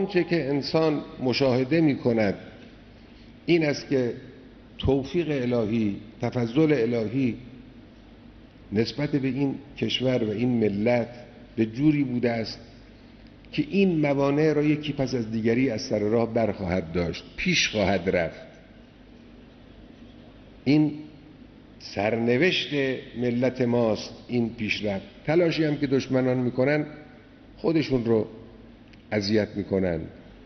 آنچه که انسان مشاهده می کند این است که توفیق الهی، تفضل الهی نسبت به این کشور و این ملت به جوری بوده است که این موانع را یکی پس از دیگری از سر راه برخواهد داشت، پیش خواهد رفت. این سرنوشت ملت ماست، این پیشرفت. تلاشی هم که دشمنان میکنن خودشون رو اذیت میکنن،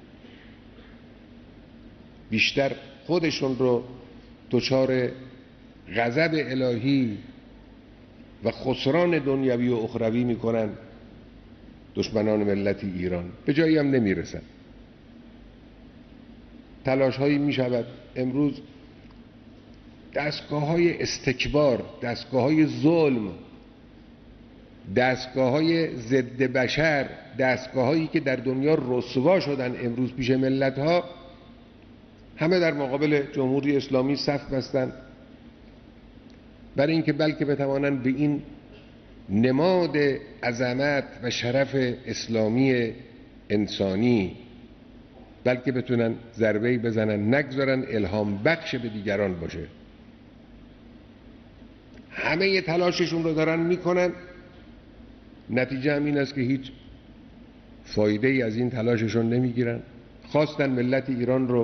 بیشتر خودشون رو دچار غضب الهی و خسران دنیوی و اخروی میکنن. دشمنان ملت ایران به جایی هم نمیرسن. تلاش هایی میشود امروز دستگاه های استکبار، دستگاه های ظلم، دستگاه های ضد بشر، دستگاه هایی که در دنیا رسوا شدن امروز پیش ملت ها، همه در مقابل جمهوری اسلامی صف بستن برای اینکه بلکه بتوانند به این نماد عظمت و شرف اسلامی انسانی بلکه بتونن ضربه‌ای بزنن، نگذارن الهام بخش به دیگران باشه. همه تلاششون رو دارن میکنن، نتیجه هم این است که هیچ فایده ای از این تلاششون نمیگیرن. خواستن ملت ایران رو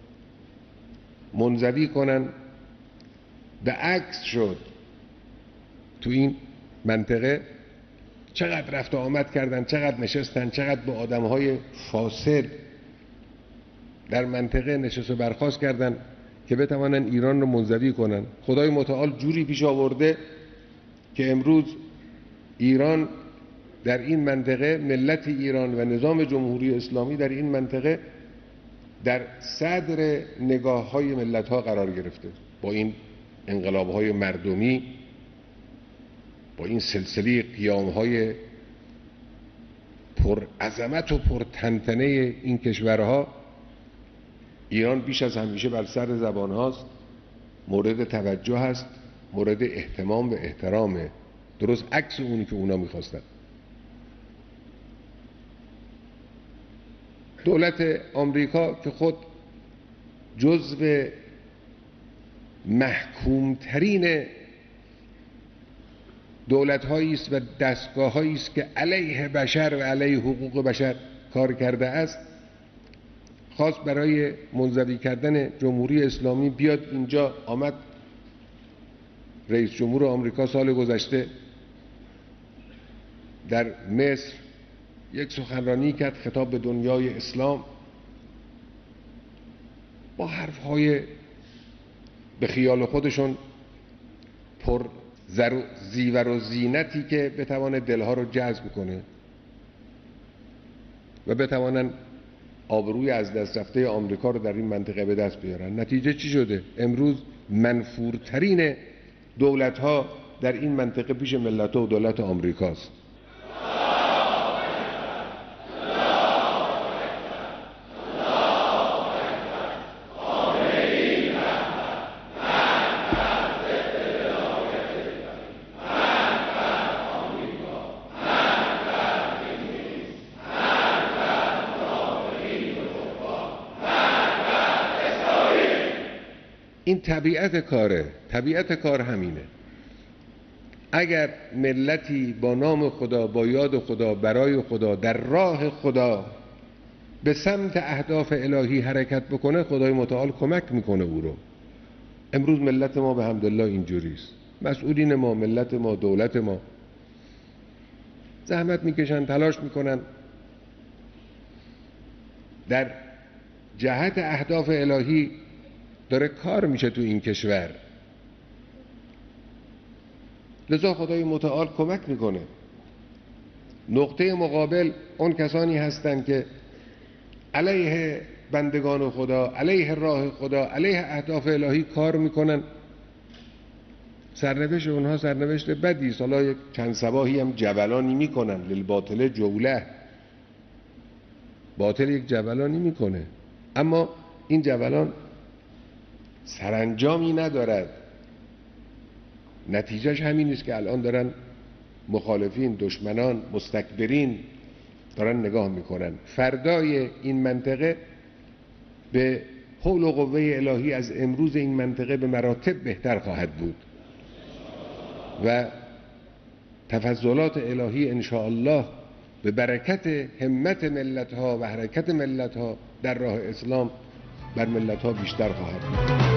منزوی کنن، به عکس شد. تو این منطقه چقدر رفت و آمد کردن، چقدر نشستن، چقدر با آدمهای فاسد در منطقه نشست و برخاست کردن که بتوانن ایران رو منزوی کنن. خدای متعال جوری پیش آورده که امروز ایران در این منطقه، ملت ایران و نظام جمهوری اسلامی در این منطقه در صدر نگاه های ملت ها قرار گرفته. با این انقلاب های مردمی، با این سلسله قیام های پر عظمت و پر تنتنه این کشورها، ایران بیش از همیشه بر سر زبان هاست، مورد توجه هست، مورد اهتمام و احترامه، درست عکس اونی که اونا میخواستن. دولت آمریکا که خود جزو محکومترین دولت‌هایی است و دستگاه‌هایی است که علیه بشر و علیه حقوق بشر کار کرده است، خواست برای منزوی کردن جمهوری اسلامی بیاد اینجا. آمد رئیس جمهور آمریکا سال گذشته در مصر یک سخنرانی کرد، خطاب به دنیای اسلام، با حرف‌های به خیال خودشون پر زیور و زینتی که بتوانه دلها رو جذب کنه و بتوانن آبروی از دست رفته آمریکا رو در این منطقه به دست بیارن. نتیجه چی شده؟ امروز منفورترین دولت‌ها در این منطقه پیش ملت و دولت آمریکاست. این طبیعت کاره، طبیعت کار همینه. اگر ملتی با نام خدا، با یاد خدا، برای خدا، در راه خدا به سمت اهداف الهی حرکت بکنه، خدای متعال کمک میکنه او رو. امروز ملت ما به حمدالله اینجوریست. مسئولین ما، ملت ما، دولت ما زحمت میکشن، تلاش میکنن در جهت اهداف الهی. داره کار میشه تو این کشور، لذا خدای متعال کمک میکنه. نقطه مقابل اون کسانی هستند که علیه بندگان خدا، علیه راه خدا، علیه اهداف الهی کار میکنن. سرنوشت اونها سرنوشت بدی است. حالا یک چند صباحی هم جولانی میکنن، للباطل جوله، باطل یک جولانی میکنه، اما این جولان سرانجامی ندارد. نتیجهش همین است که الان دارن مخالفین، دشمنان، مستکبرین دارن نگاه میکنن. فردای این منطقه به حول و قوه الهی از امروز این منطقه به مراتب بهتر خواهد بود و تفضلات الهی انشاءالله به برکت همت ملت ها و حرکت ملت ها در راه اسلام بر ملت ها بیشتر خواهد بود.